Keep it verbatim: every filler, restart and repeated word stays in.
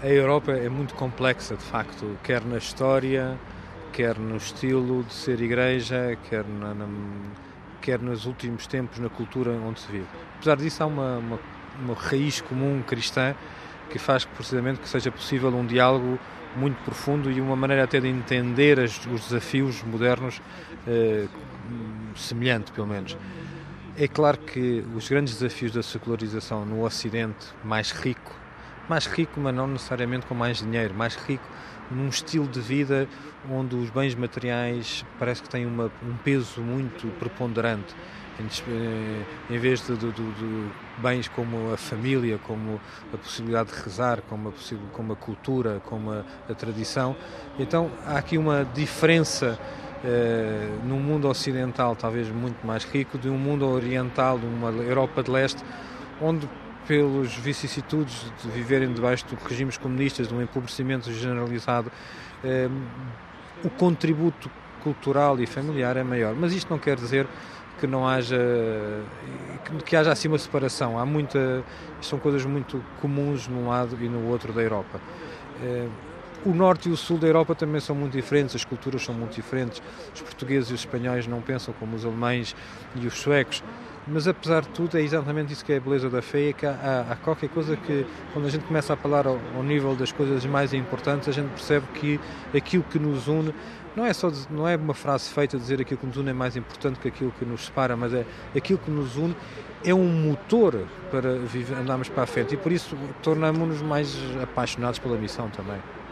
A Europa é muito complexa, de facto, quer na história, quer no estilo de ser igreja, quer, na, na, quer nos últimos tempos na cultura onde se vive. Apesar disso, há uma, uma, uma raiz comum cristã que faz precisamente que seja possível um diálogo muito profundo e uma maneira até de entender as, os desafios modernos eh, semelhante, pelo menos. É claro que os grandes desafios da secularização no Ocidente, mais rico, mais rico, mas não necessariamente com mais dinheiro, mais rico num estilo de vida onde os bens materiais parece que têm uma, um peso muito preponderante, em, em vez de, de, de, de bens como a família, como a possibilidade de rezar, como a, como a cultura, como a, a tradição. Então há aqui uma diferença eh, num mundo ocidental talvez muito mais rico de um mundo oriental, de uma Europa de leste, onde pelos vicissitudes de viverem debaixo de regimes comunistas, de um empobrecimento generalizado, eh, o contributo cultural e familiar é maior. Mas isto não quer dizer que não haja, que, que haja assim uma separação. Há muita, são coisas muito comuns num lado e no outro da Europa. Eh, o norte e o sul da Europa também são muito diferentes, as culturas são muito diferentes. Os portugueses e os espanhóis não pensam como os alemães e os suecos. Mas, apesar de tudo, é exatamente isso que é a beleza da fé, é que há, há qualquer coisa que, quando a gente começa a falar ao, ao nível das coisas mais importantes, a gente percebe que aquilo que nos une não é, só, não é uma frase feita dizer aquilo que nos une é mais importante que aquilo que nos separa, mas é aquilo que nos une é um motor para viver, andarmos para a frente e, por isso, tornamos-nos mais apaixonados pela missão também.